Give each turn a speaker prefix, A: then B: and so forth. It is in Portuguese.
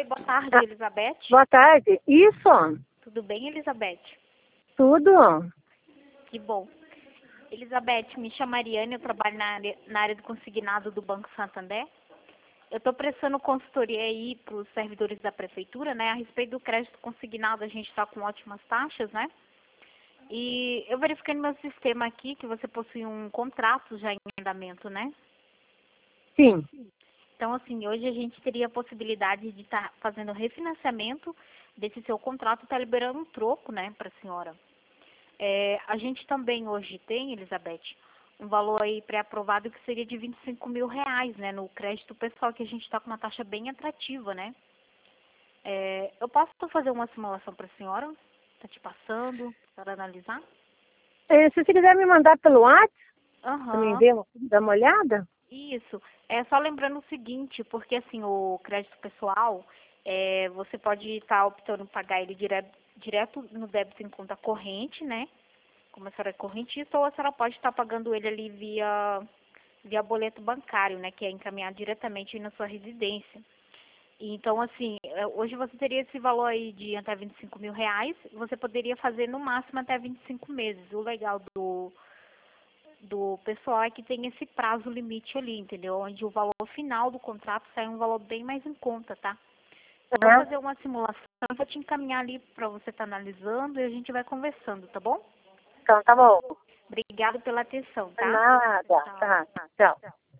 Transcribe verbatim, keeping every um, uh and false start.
A: Oi, boa tarde,
B: Ah,
A: Elizabeth.
B: boa tarde. Isso?
A: Tudo bem, Elizabeth?
B: Tudo?
A: Que bom. Elizabeth, me chamo Mariane, eu trabalho na área, na área do consignado do Banco Santander. Eu estou prestando consultoria aí para os servidores da prefeitura, né? A respeito do crédito consignado, a gente está com ótimas taxas, né? E eu verifiquei no meu sistema aqui que você possui um contrato já em andamento, né?
B: Sim.
A: Então, assim, hoje a gente teria a possibilidade de estar fazendo refinanciamento desse seu contrato, tá liberando um troco, né, para a senhora. É, a gente também hoje tem, Elizabeth, um valor aí pré-aprovado que seria de vinte e cinco mil reais, né, no crédito pessoal, que a gente está com uma taxa bem atrativa, né. É, eu posso fazer uma simulação para a senhora? Tá te passando para analisar?
B: Eh, se você quiser me mandar pelo WhatsApp, para mim
A: Aham.
B: ver, dar uma olhada?
A: Isso. É só lembrando o seguinte, porque assim, o crédito pessoal, é, você pode estar optando em pagar ele dire, direto no débito em conta corrente, né? Como a senhora é correntista, ou a senhora pode estar pagando ele ali via, via boleto bancário, né? Que é encaminhado diretamente na sua residência. Então, assim, é, hoje você teria esse valor aí de até vinte e cinco mil reais, você poderia fazer no máximo até vinte e cinco meses. O legal do do pessoal é que tem esse prazo limite ali, entendeu? Onde o valor final do contrato sai um valor bem mais em conta, tá? Eu vou
B: É.
A: fazer uma simulação, vou te encaminhar ali para você estar analisando e a gente vai conversando, tá bom?
B: Então, tá bom.
A: Obrigada pela atenção, tá?
B: Nada.
A: Tchau.
B: Tá, tchau.